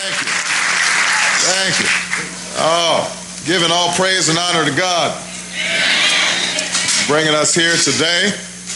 Thank you. Thank you. Oh, giving all praise and honor to God. Bringing us here today.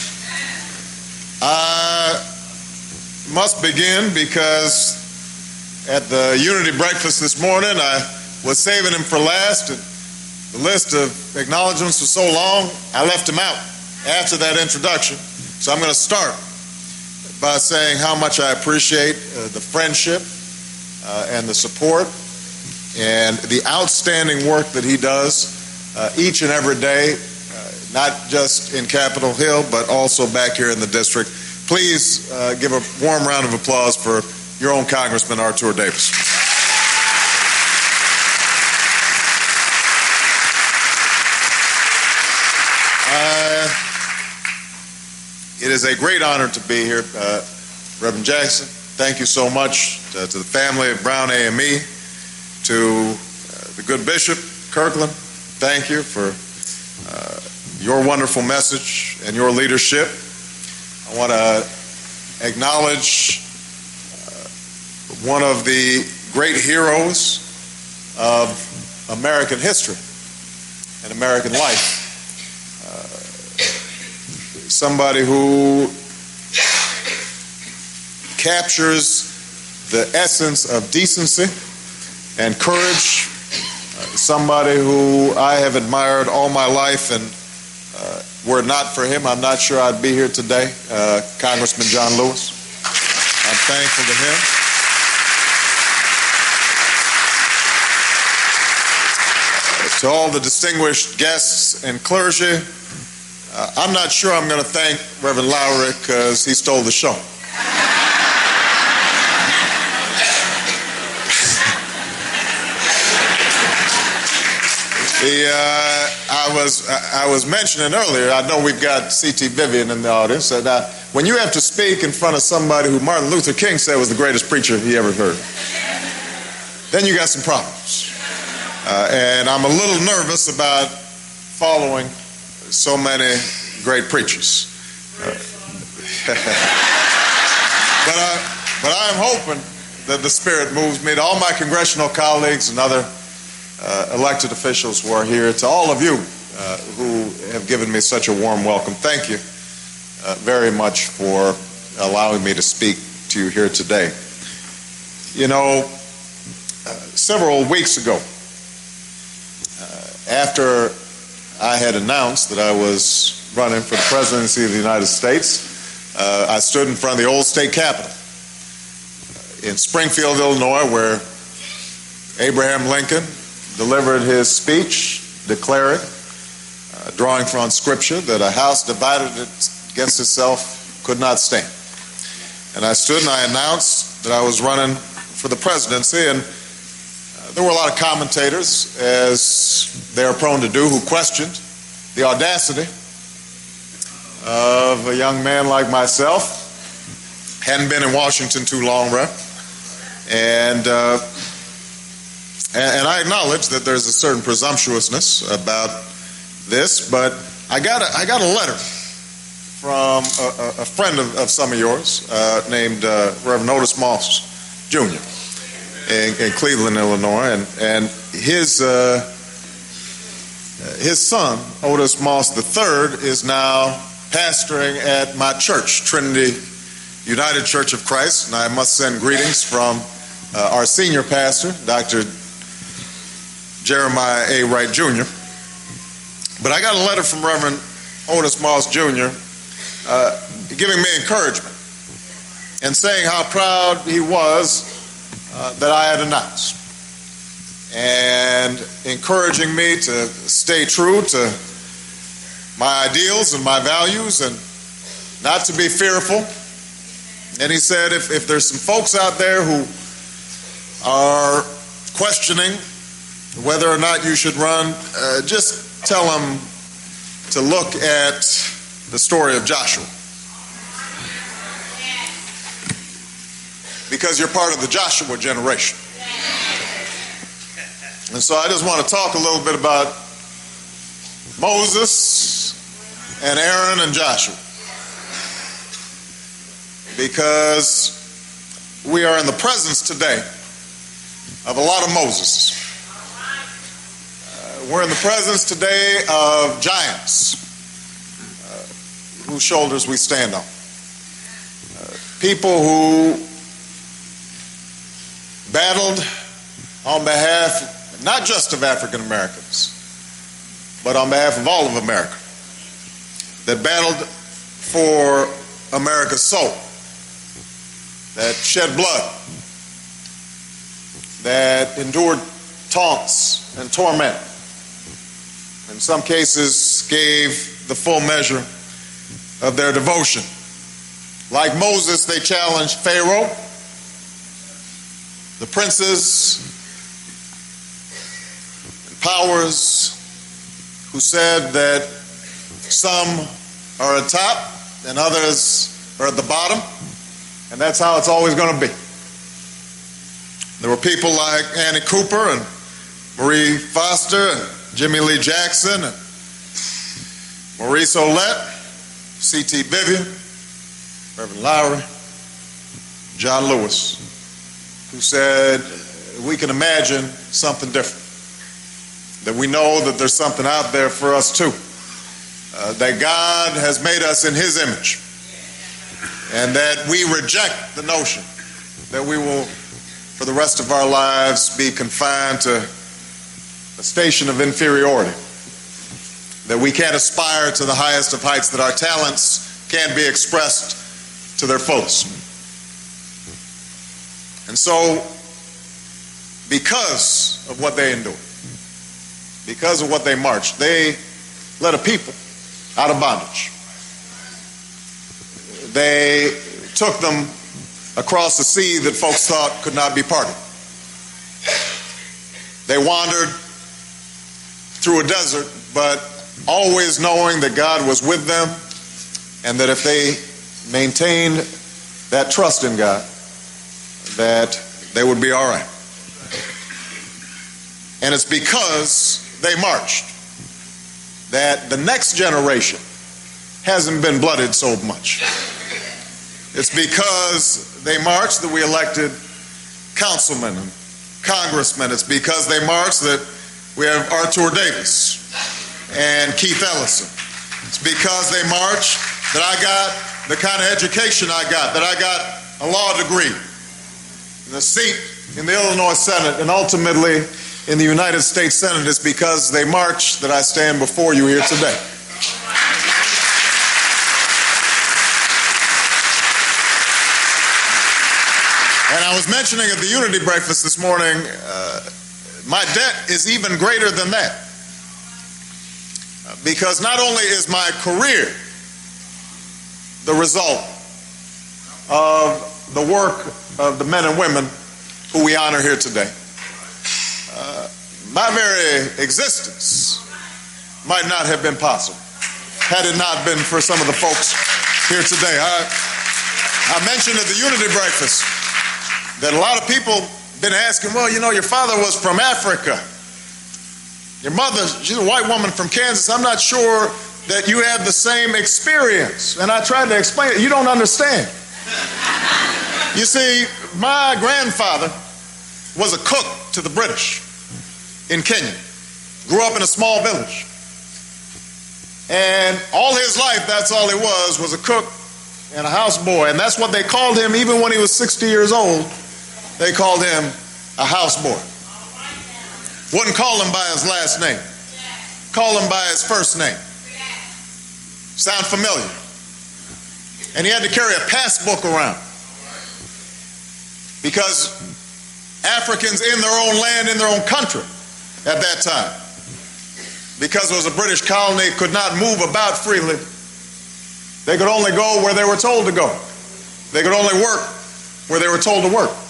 I must begin because at the Unity Breakfast this morning, I was saving him for last. And the list of acknowledgments was so long, I left him out after that introduction. So I'm going to start by saying how much I appreciate the friendship and the support and the outstanding work that he does each and every day, not just in Capitol Hill, but also back here in the district. Please give a warm round of applause for your own Congressman Artur Davis. It is a great honor to be here. Reverend Jackson, thank you so much to the family of Brown AME, to the good Bishop Kirkland, thank you for your wonderful message and your leadership. I want to acknowledge one of the great heroes of American history and American life. Somebody who captures the essence of decency and courage. Somebody who I have admired all my life, and were it not for him, I'm not sure I'd be here today. Congressman John Lewis. I'm thankful to him. To all the distinguished guests and clergy, I'm not sure I'm going to thank Reverend Lowry because he stole the show. I was mentioning earlier, I know we've got C.T. Vivian in the audience, and when you have to speak in front of somebody who Martin Luther King said was the greatest preacher he ever heard, then you got some problems. And I'm a little nervous about following so many great preachers. But I'm hoping that the Spirit moves me. To all my congressional colleagues and other elected officials who are here, to all of you who have given me such a warm welcome, thank you very much for allowing me to speak to you here today. You know, several weeks ago, after I had announced that I was running for the presidency of the United States, I stood in front of the old state capitol in Springfield, Illinois, where Abraham Lincoln delivered his speech declaring, drawing from Scripture, that a house divided against itself could not stand. And I stood and I announced that I was running for the presidency, and there were a lot of commentators, as they are prone to do, who questioned the audacity of a young man like myself. Hadn't been in Washington too long, Rev. And I acknowledge that there's a certain presumptuousness about this, but I got a letter from a friend of some of yours named Reverend Otis Moss Jr. in Cleveland, Illinois, and his son, Otis Moss III, is now pastoring at my church, Trinity United Church of Christ, and I must send greetings from our senior pastor, Dr. Jeremiah A. Wright Jr. But I got a letter from Reverend Otis Moss Jr. Giving me encouragement and saying how proud he was that I had announced, and encouraging me to stay true to my ideals and my values and not to be fearful. And he said, if there's some folks out there who are questioning whether or not you should run, just tell them to look at the story of Joshua. Because you're part of the Joshua generation. And so I just want to talk a little bit about Moses and Aaron and Joshua. Because we are in the presence today of a lot of Moseses. We're in the presence today of giants whose shoulders we stand on. People who battled on behalf, not just of African Americans, but on behalf of all of America, that battled for America's soul, that shed blood, that endured taunts and torment, in some cases gave the full measure of their devotion. Like Moses, they challenged Pharaoh, the princes and powers who said that some are at top and others are at the bottom, and that's how it's always going to be. There were people like Annie Cooper and Marie Foster and Jimmy Lee Jackson and Maurice Ouellette, C.T. Vivian, Reverend Lowry, John Lewis, who said we can imagine something different, that we know that there's something out there for us too, that God has made us in His image, and that we reject the notion that we will, for the rest of our lives, be confined to a station of inferiority, that we can't aspire to the highest of heights, that our talents can't be expressed to their fullest. And so, because of what they endured, because of what they marched, they led a people out of bondage. They took them across a sea that folks thought could not be parted. They wandered through a desert, but always knowing that God was with them, and that if they maintained that trust in God, that they would be all right. And it's because they marched that the next generation hasn't been blooded so much. It's because they marched that we elected councilmen and congressmen. It's because they marched that we have Arthur Davis and Keith Ellison. It's because they marched that I got the kind of education I got, that I got a law degree, and a seat in the Illinois Senate, and ultimately in the United States Senate. It's because they marched that I stand before you here today. And I was mentioning at the Unity Breakfast this morning, my debt is even greater than that. Because not only is my career the result of the work of the men and women who we honor here today, my very existence might not have been possible had it not been for some of the folks here today. I mentioned at the Unity Breakfast that a lot of people been asking, well, you know, your father was from Africa. Your mother, she's a white woman from Kansas. I'm not sure that you had the same experience. And I tried to explain it. You don't understand. You see, my grandfather was a cook to the British in Kenya. Grew up in a small village. And all his life, that's all he was a cook and a houseboy. And that's what they called him even when he was 60 years old. They called him a houseboy. Wouldn't call him by his last name. Call him by his first name. Sound familiar? And he had to carry a passbook around, because Africans in their own land, in their own country at that time, because it was a British colony, could not move about freely. They could only go where they were told to go. They could only work where they were told to work.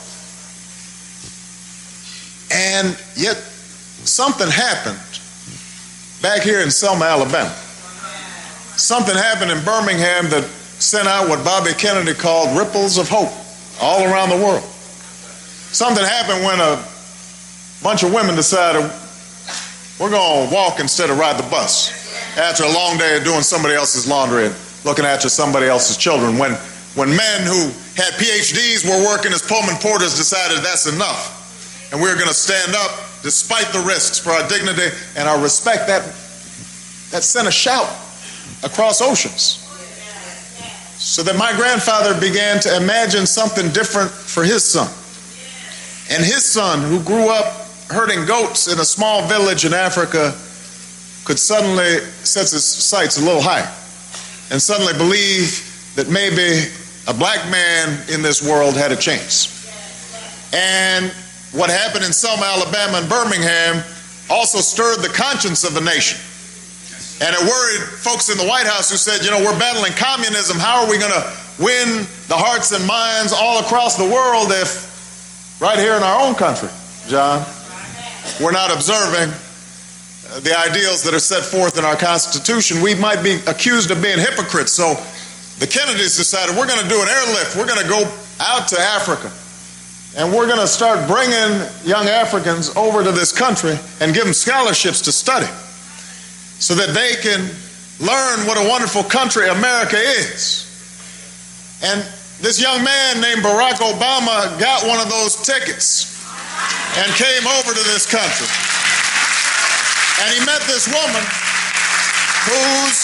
And yet something happened back here in Selma, Alabama. Something happened in Birmingham that sent out what Bobby Kennedy called ripples of hope all around the world. Something happened when a bunch of women decided we're going to walk instead of ride the bus after a long day of doing somebody else's laundry and looking after somebody else's children. When men who had PhDs were working as Pullman porters decided that's enough. And we're going to stand up despite the risks for our dignity and our respect. That sent a shout across oceans. So that my grandfather began to imagine something different for his son. And his son, who grew up herding goats in a small village in Africa, could suddenly set his sights a little higher and suddenly believe that maybe a black man in this world had a chance. And what happened in Selma, Alabama and Birmingham also stirred the conscience of the nation. And it worried folks in the White House who said, we're battling communism. How are we going to win the hearts and minds all across the world if right here in our own country, John, we're not observing the ideals that are set forth in our Constitution? We might be accused of being hypocrites. So the Kennedys decided we're going to do an airlift. We're going to go out to Africa. And we're going to start bringing young Africans over to this country and give them scholarships to study so that they can learn what a wonderful country America is. And this young man named Barack Obama got one of those tickets and came over to this country. And he met this woman whose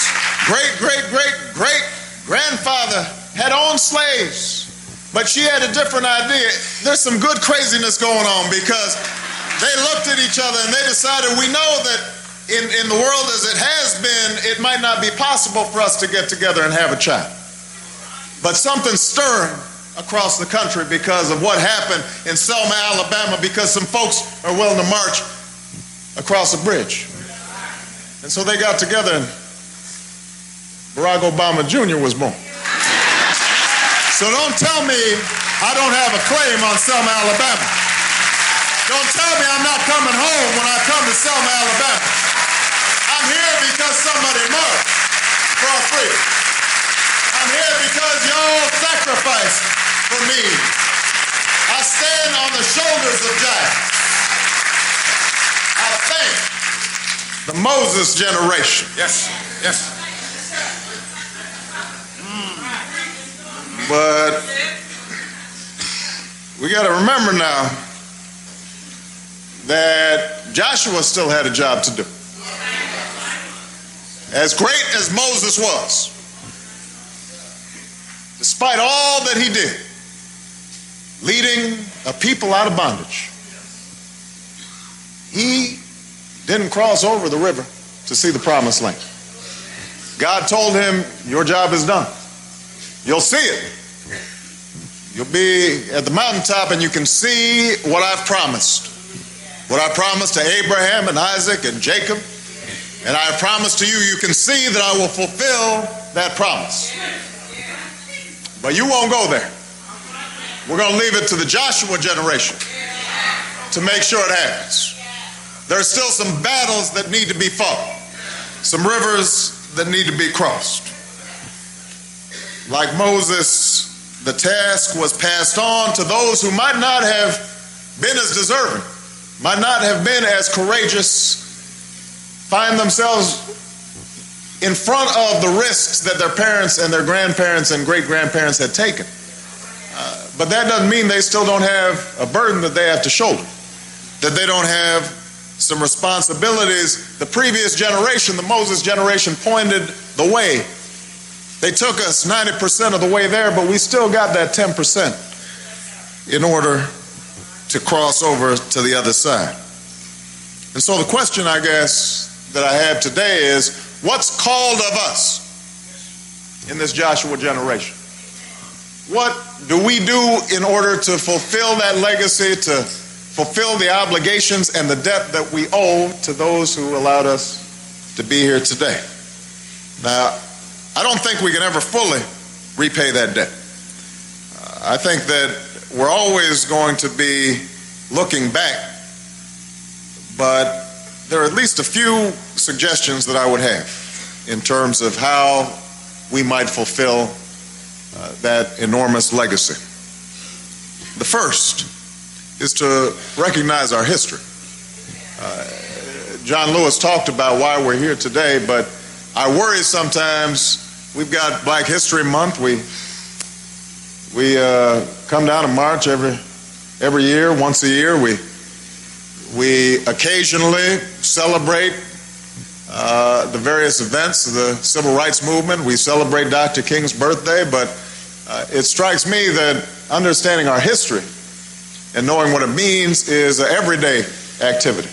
great-great-great-great-grandfather had owned slaves. But she had a different idea. There's some good craziness going on because they looked at each other and they decided, we know that in the world as it has been, it might not be possible for us to get together and have a child. But something's stirring across the country because of what happened in Selma, Alabama, because some folks are willing to march across a bridge. And so they got together and Barack Obama Jr. was born. So don't tell me I don't have a claim on Selma, Alabama. Don't tell me I'm not coming home when I come to Selma, Alabama. I'm here because somebody marched for our freedom. I'm here because y'all sacrificed for me. I stand on the shoulders of giants. I thank the Moses generation. Yes, yes. But we got to remember now that Joshua still had a job to do. As great as Moses was, despite all that he did, leading a people out of bondage, he didn't cross over the river to see the promised land. God told him, your job is done. You'll see it. You'll be at the mountaintop and you can see what I've promised. What I promised to Abraham and Isaac and Jacob. And I have promised to you, you can see that I will fulfill that promise. But you won't go there. We're going to leave it to the Joshua generation to make sure it happens. There are still some battles that need to be fought. Some rivers that need to be crossed. Like Moses, the task was passed on to those who might not have been as deserving, might not have been as courageous, find themselves in front of the risks that their parents and their grandparents and great-grandparents had taken. But that doesn't mean they still don't have a burden that they have to shoulder, that they don't have some responsibilities. The previous generation, the Moses generation, pointed the way. They took us 90% of the way there, but we still got that 10% in order to cross over to the other side. And so the question, I guess, that I have today is, what's called of us in this Joshua generation? What do we do in order to fulfill that legacy, to fulfill the obligations and the debt that we owe to those who allowed us to be here today? Now, I don't think we can ever fully repay that debt. I think that we're always going to be looking back, but there are at least a few suggestions that I would have in terms of how we might fulfill that enormous legacy. The first is to recognize our history. John Lewis talked about why we're here today, but I worry sometimes. We've got Black History Month. We come down to March every year, once a year. We We occasionally celebrate the various events of the civil rights movement. We celebrate Dr. King's birthday, but it strikes me that understanding our history and knowing what it means is an everyday activity.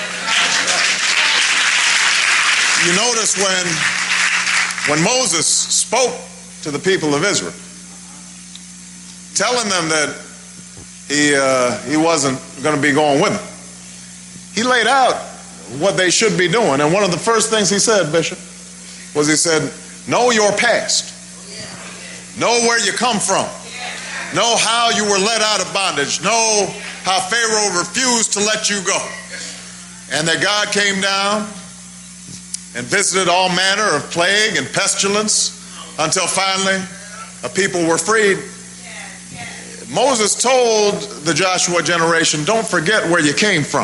You notice when Moses spoke to the people of Israel, telling them that he wasn't going to be going with them, he laid out what they should be doing. And one of the first things he said, Bishop, was he said, know your past. Know where you come from. Know how you were led out of bondage. Know how Pharaoh refused to let you go. And that God came down and visited all manner of plague and pestilence until finally a people were freed. Moses told the Joshua generation, don't forget where you came from.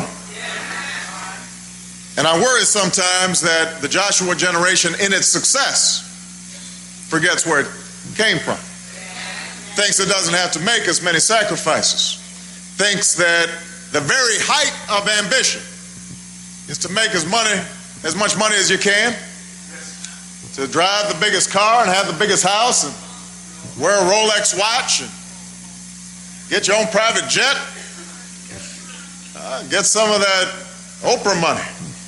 And I worry sometimes that the Joshua generation in its success forgets where it came from. Thinks it doesn't have to make as many sacrifices. Thinks that the very height of ambition is to make as much money as you can, to drive the biggest car and have the biggest house and wear a Rolex watch and get your own private jet, get some of that Oprah money.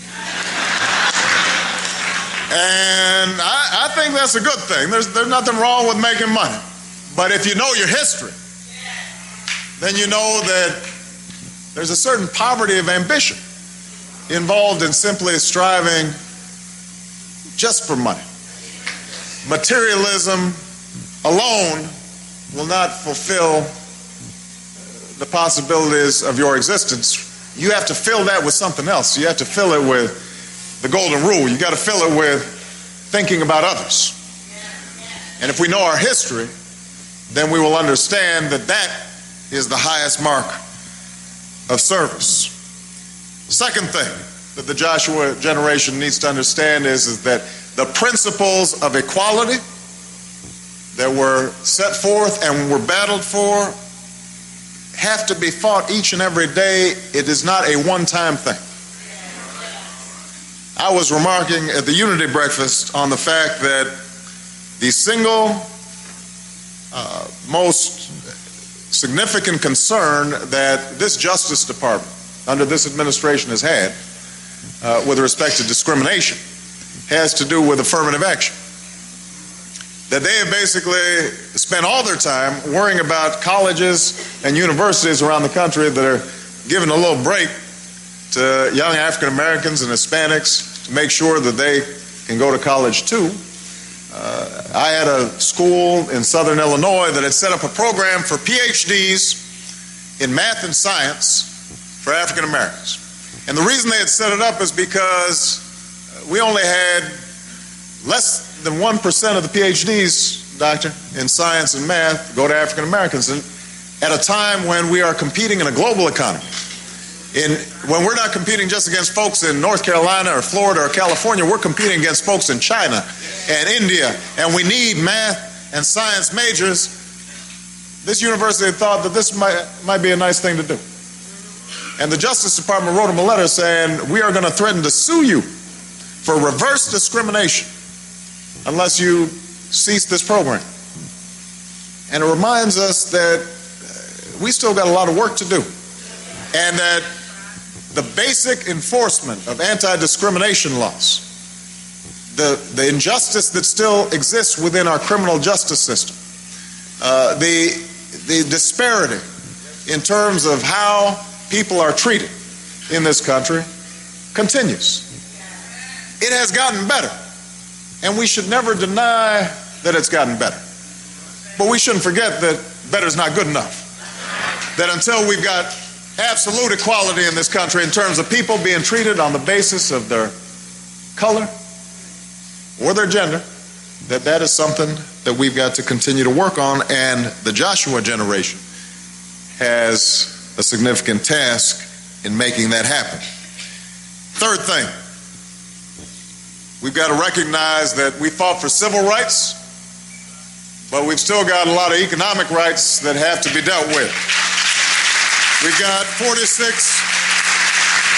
And I think that's a good thing. There's nothing wrong with making money. But if you know your history, then you know that there's a certain poverty of ambition involved in simply striving just for money. Materialism alone will not fulfill the possibilities of your existence. You have to fill that with something else. You have to fill it with the golden rule. You got to fill it with thinking about others. And if we know our history, then we will understand that that is the highest mark of service. Second thing that the Joshua generation needs to understand is that the principles of equality that were set forth and were battled for have to be fought each and every day. It is not a one-time thing. I was remarking at the Unity Breakfast on the fact that the single most significant concern that this Justice Department under this administration has had with respect to discrimination has to do with affirmative action. That they have basically spent all their time worrying about colleges and universities around the country that are giving a little break to young African Americans and Hispanics to make sure that they can go to college too. I had a school in Southern Illinois that had set up a program for PhDs in math and science for African Americans. And the reason they had set it up is because we only had less than 1% of the PhDs, doctor, in science and math go to African Americans. And at a time when we are competing in a global economy, when we're not competing just against folks in North Carolina or Florida or California, we're competing against folks in China and India, and we need math and science majors. This university thought that this might be a nice thing to do. And the Justice Department wrote them a letter saying, we are going to threaten to sue you for reverse discrimination unless you cease this program. And it reminds us that we still got a lot of work to do, and that the basic enforcement of anti-discrimination laws, the injustice that still exists within our criminal justice system, the disparity in terms of how people are treated in this country continues. It has gotten better, and we should never deny that it's gotten better. But we shouldn't forget that better is not good enough. That until we've got absolute equality in this country in terms of people being treated on the basis of their color or their gender, that is something that we've got to continue to work on, and the Joshua generation has a significant task in making that happen. Third thing, we've got to recognize that we fought for civil rights, but we've still got a lot of economic rights that have to be dealt with. We've got 46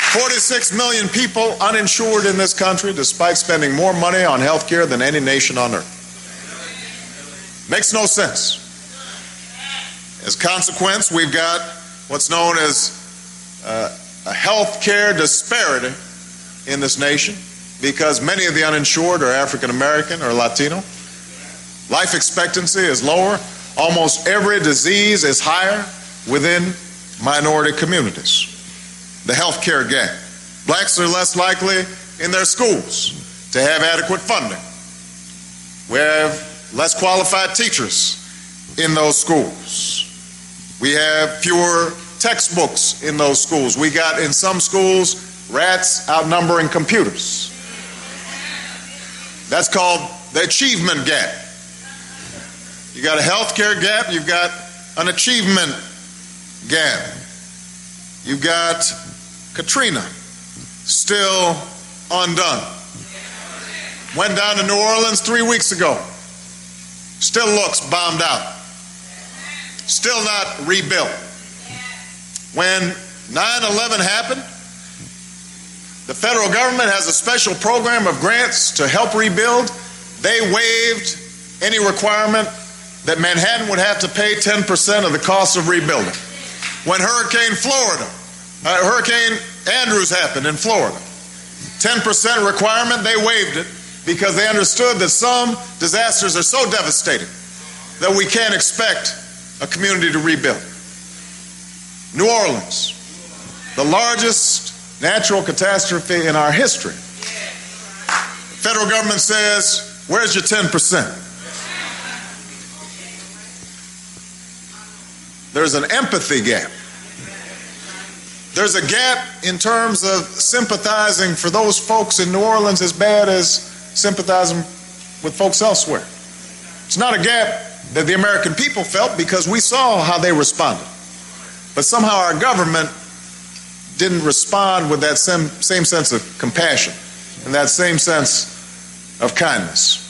46 million people uninsured in this country, despite spending more money on health care than any nation on earth. Makes no sense. As a consequence, we've got what's known as a health care disparity in this nation because many of the uninsured are African American or Latino. Life expectancy is lower. Almost every disease is higher within minority communities. The health care gap. Blacks are less likely in their schools to have adequate funding. We have less qualified teachers in those schools. We have fewer textbooks in those schools. We got in some schools rats outnumbering computers. That's called the achievement gap. You got a health care gap, you've got an achievement gap. You've got Katrina still undone. Went down to New Orleans 3 weeks ago. Still looks bombed out. Still not rebuilt. When 9/11 happened, the federal government has a special program of grants to help rebuild. They waived any requirement that Manhattan would have to pay 10% of the cost of rebuilding. When Hurricane Andrews happened in Florida, 10% requirement, they waived it because they understood that some disasters are so devastating that we can't expect a community to rebuild. New Orleans, the largest natural catastrophe in our history. The federal government says, where's your 10%? There's an empathy gap. There's a gap in terms of sympathizing for those folks in New Orleans as bad as sympathizing with folks elsewhere. It's not a gap that the American people felt because we saw how they responded. But somehow our government didn't respond with that same sense of compassion and that same sense of kindness.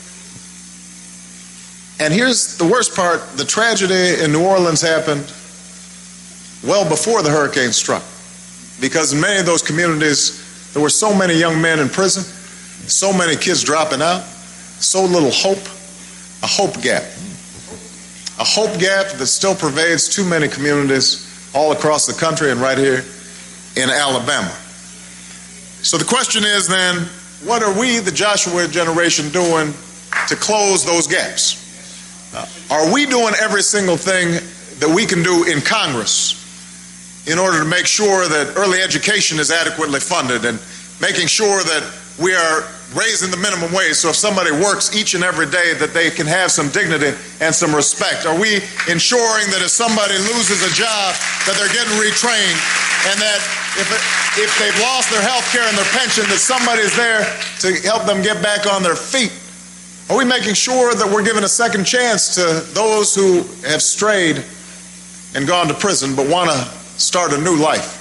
And here's the worst part. The tragedy in New Orleans happened well before the hurricane struck, because in many of those communities there were so many young men in prison, so many kids dropping out, so little hope, a hope gap. A hope gap that still pervades too many communities all across the country and right here in Alabama. So the question is then, what are we, the Joshua generation, doing to close those gaps? Are we doing every single thing that we can do in Congress in order to make sure that early education is adequately funded and making sure that we are raising the minimum wage so if somebody works each and every day that they can have some dignity and some respect? Are we ensuring that if somebody loses a job that they're getting retrained and that if they've lost their health care and their pension that somebody's there to help them get back on their feet? Are we making sure that we're giving a second chance to those who have strayed and gone to prison but want to start a new life?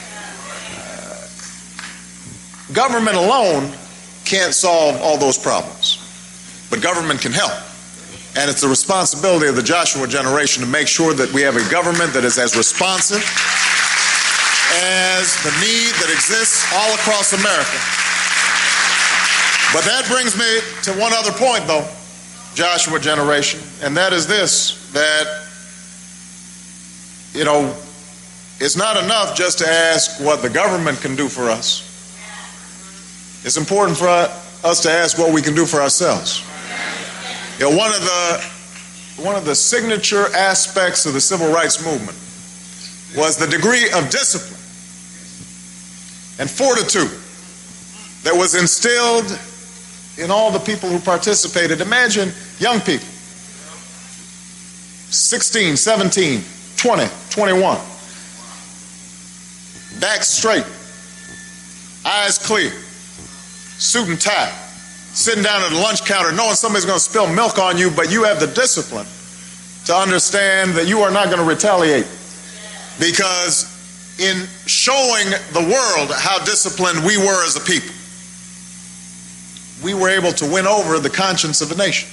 Government alone can't solve all those problems, but government can help. And it's the responsibility of the Joshua generation to make sure that we have a government that is as responsive as the need that exists all across America. But that brings me to one other point, though, Joshua generation, and that is this, that, it's not enough just to ask what the government can do for us. It's important for us to ask what we can do for ourselves. One of the signature aspects of the civil rights movement was the degree of discipline and fortitude that was instilled in all the people who participated. Imagine young people, 16, 17, 20, 21, back straight, eyes clear, suit and tie, sitting down at a lunch counter knowing somebody's going to spill milk on you, but you have the discipline to understand that you are not going to retaliate, because in showing the world how disciplined we were as a people, we were able to win over the conscience of a nation.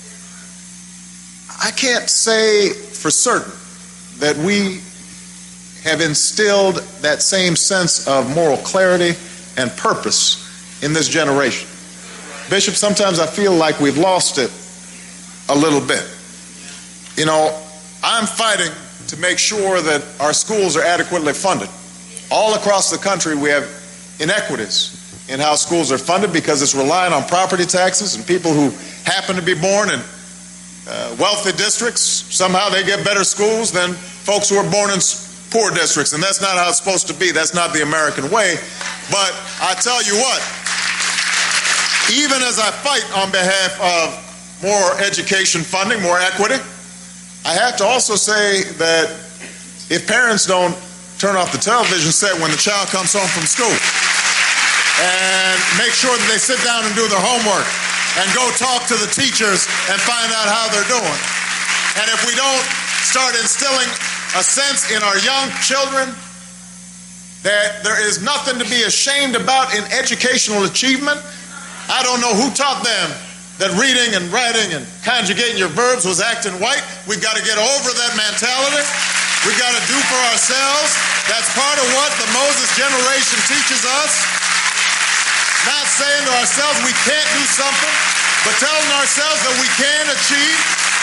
I can't say for certain that we have instilled that same sense of moral clarity and purpose in this generation. Bishop, sometimes I feel like we've lost it a little bit. You know, I'm fighting to make sure that our schools are adequately funded. All across the country we have inequities in how schools are funded because it's relying on property taxes, and people who happen to be born in wealthy districts, somehow they get better schools than folks who are born in poor districts, and that's not how it's supposed to be. That's not the American way. But I tell you what, even as I fight on behalf of more education funding, more equity, I have to also say that if parents don't turn off the television set when the child comes home from school and make sure that they sit down and do their homework and go talk to the teachers and find out how they're doing, and if we don't start instilling a sense in our young children that there is nothing to be ashamed about in educational achievement. I don't know who taught them that reading and writing and conjugating your verbs was acting white. We've got to get over that mentality. We've got to do for ourselves. That's part of what the Moses generation teaches us. Not saying to ourselves we can't do something, but telling ourselves that we can achieve.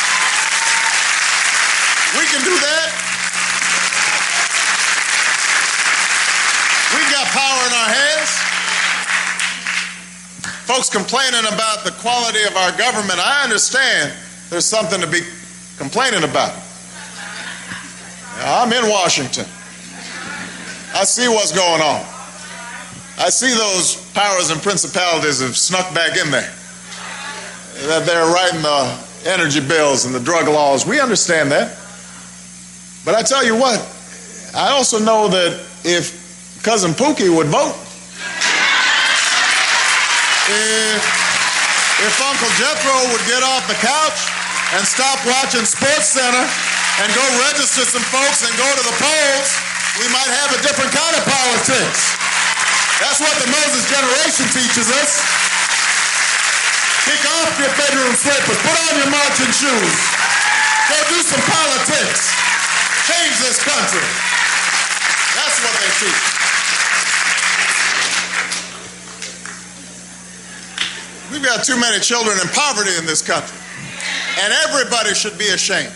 We can do that. We've got power in our hands. Folks complaining about the quality of our government, I understand there's something to be complaining about. Now, I'm in Washington. I see what's going on. I see those powers and principalities have snuck back in there. That they're writing the energy bills and the drug laws. We understand that. But I tell you what, I also know that if Cousin Pookie would vote, if Uncle Jethro would get off the couch and stop watching SportsCenter and go register some folks and go to the polls, we might have a different kind of politics. That's what the Moses generation teaches us. Kick off your bedroom slippers, put on your marching shoes, go do some politics, change this country. That's what they teach. We've got too many children in poverty in this country, and everybody should be ashamed.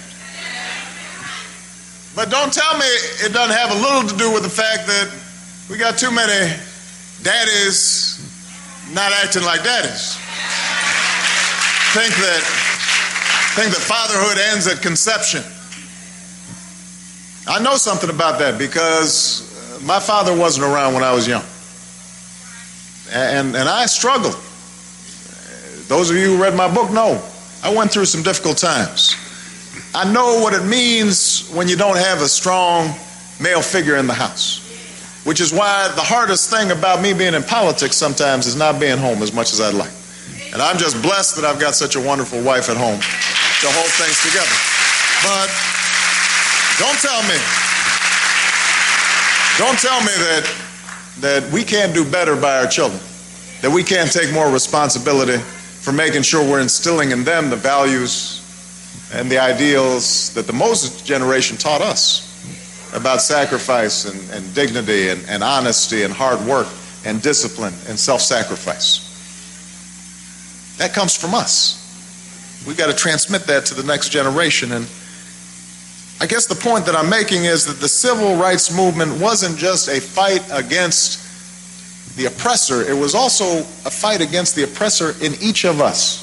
But don't tell me it doesn't have a little to do with the fact that we got too many daddies not acting like daddies. Think that fatherhood ends at conception. I know something about that because my father wasn't around when I was young, and I struggled. Those of you who read my book know I went through some difficult times. I know what it means when you don't have a strong male figure in the house, which is why the hardest thing about me being in politics sometimes is not being home as much as I'd like. And I'm just blessed that I've got such a wonderful wife at home to hold things together. But don't tell me that we can't do better by our children, that we can't take more responsibility for making sure we're instilling in them the values and the ideals that the Moses generation taught us about sacrifice and dignity and honesty and hard work and discipline and self-sacrifice. That comes from us. We've got to transmit that to the next generation. And I guess the point that I'm making is that the civil rights movement wasn't just a fight against the oppressor, it was also a fight against the oppressor in each of us.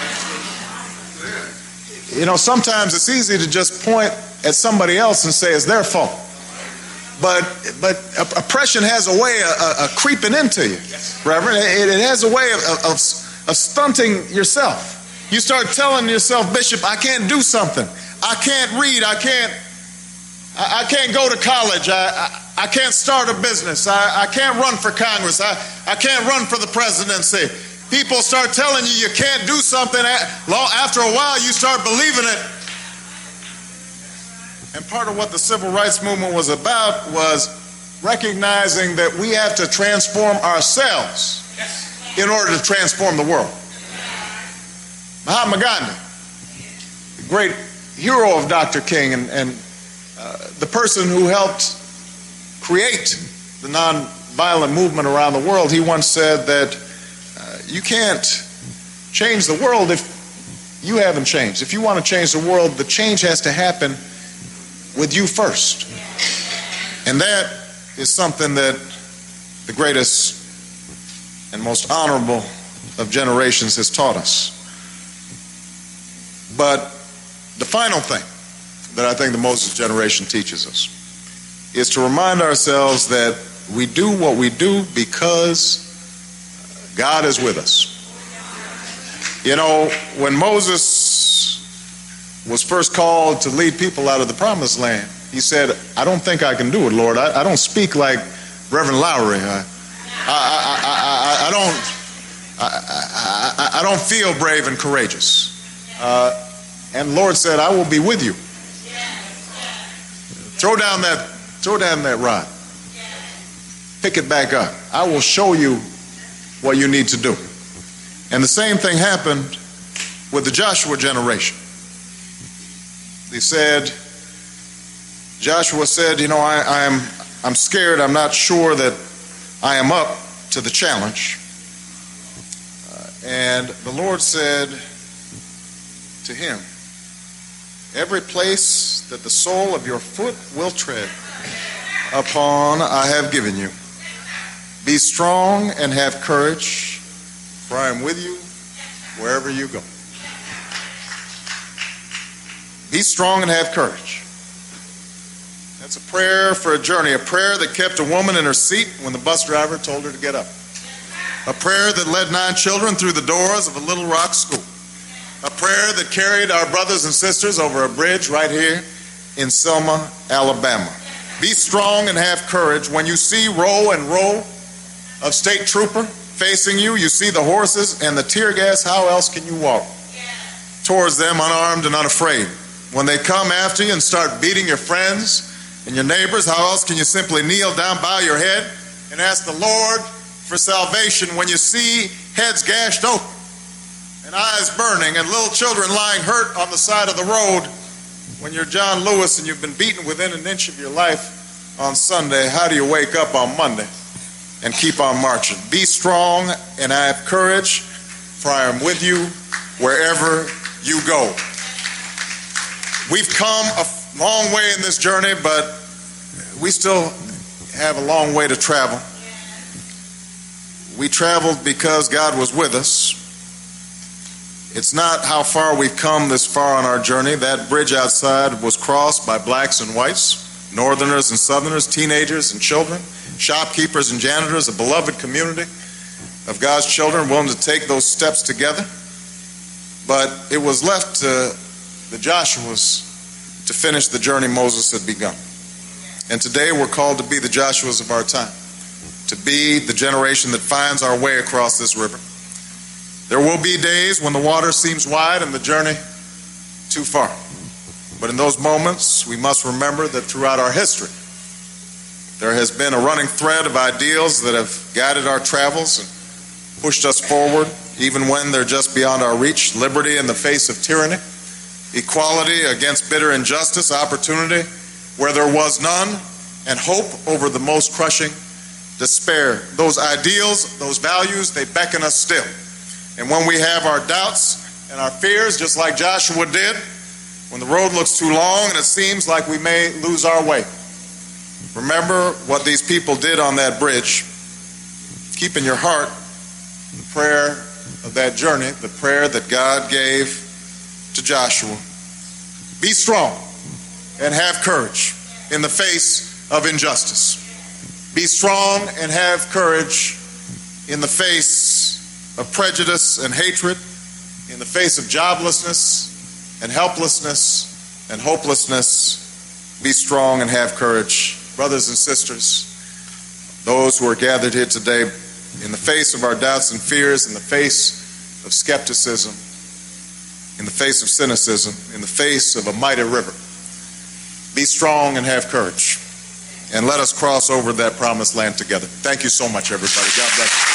You know, sometimes it's easy to just point at somebody else and say it's their fault. But oppression has a way of creeping into you, Reverend. It has a way of stunting yourself. You start telling yourself, Bishop, I can't do something. I can't read. I can't go to college. I can't start a business. I can't run for Congress. I can't run for the presidency. People start telling you can't do something. After a while, you start believing it. And part of what the civil rights movement was about was recognizing that we have to transform ourselves in order to transform the world. Mahatma Gandhi, the great hero of Dr. King and the person who helped create the nonviolent movement around the world, he once said that you can't change the world if you haven't changed. If you want to change the world, the change has to happen with you first. And that is something that the greatest and most honorable of generations has taught us. But the final thing that I think the Moses generation teaches us is to remind ourselves that we do what we do because God is with us. You know, when Moses was first called to lead people out of the promised land, he said, I don't think I can do it, Lord. I don't speak like Reverend Lowry. I don't feel brave and courageous. And the Lord said, I will be with you. Throw down that rod. Pick it back up. I will show you what you need to do. And the same thing happened with the Joshua generation. They said, Joshua said, you know, I'm scared. I'm not sure that I am up to the challenge. And the Lord said to him, every place that the sole of your foot will tread upon I have given you. Be strong and have courage, for I am with you wherever you go. Be strong and have courage. That's a prayer for a journey, a prayer that kept a woman in her seat when the bus driver told her to get up. A prayer that led 9 children through the doors of a Little Rock school. A prayer that carried our brothers and sisters over a bridge right here in Selma, Alabama. Be strong and have courage. When you see row and row of state trooper facing you, you see the horses and the tear gas, how else can you walk towards them unarmed and unafraid? When they come after you and start beating your friends and your neighbors, how else can you simply kneel down, bow your head, and ask the Lord for salvation? When you see heads gashed open and eyes burning and little children lying hurt on the side of the road, when you're John Lewis and you've been beaten within an inch of your life on Sunday, how do you wake up on Monday and keep on marching? Be strong and have courage, for I am with you wherever you go. We've come a long way in this journey, but we still have a long way to travel. We traveled because God was with us. It's not how far we've come this far on our journey. That bridge outside was crossed by blacks and whites, northerners and southerners, teenagers and children, shopkeepers and janitors, a beloved community of God's children willing to take those steps together. But it was left to the Joshuas to finish the journey Moses had begun. And today we're called to be the Joshuas of our time, to be the generation that finds our way across this river. There will be days when the water seems wide and the journey too far. But in those moments, we must remember that throughout our history, there has been a running thread of ideals that have guided our travels and pushed us forward, even when they're just beyond our reach. Liberty in the face of tyranny, equality against bitter injustice, opportunity where there was none, and hope over the most crushing despair. Those ideals, those values, they beckon us still. And when we have our doubts and our fears, just like Joshua did, when the road looks too long and it seems like we may lose our way, remember what these people did on that bridge. Keep in your heart the prayer of that journey, the prayer that God gave to Joshua. Be strong and have courage in the face of injustice. Be strong and have courage in the face of prejudice and hatred, in the face of joblessness and helplessness and hopelessness. Be strong and have courage. Brothers and sisters, those who are gathered here today, in the face of our doubts and fears, in the face of skepticism, in the face of cynicism, in the face of a mighty river, be strong and have courage. And let us cross over that promised land together. Thank you so much, everybody. God bless you.